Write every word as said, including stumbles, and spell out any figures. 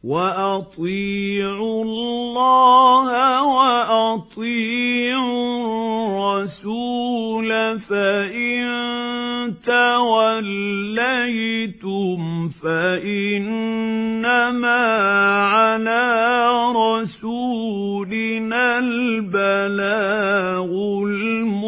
وَأَطِيعُوا اللَّهَ وَأَطِيعُوا الرَّسُولَ ۚ فَإِن تَوَلَّيْتُمْ فَإِنَّمَا عَلَىٰ رَسُولِنَا الْبَلَاغُ الْمُبِينُ.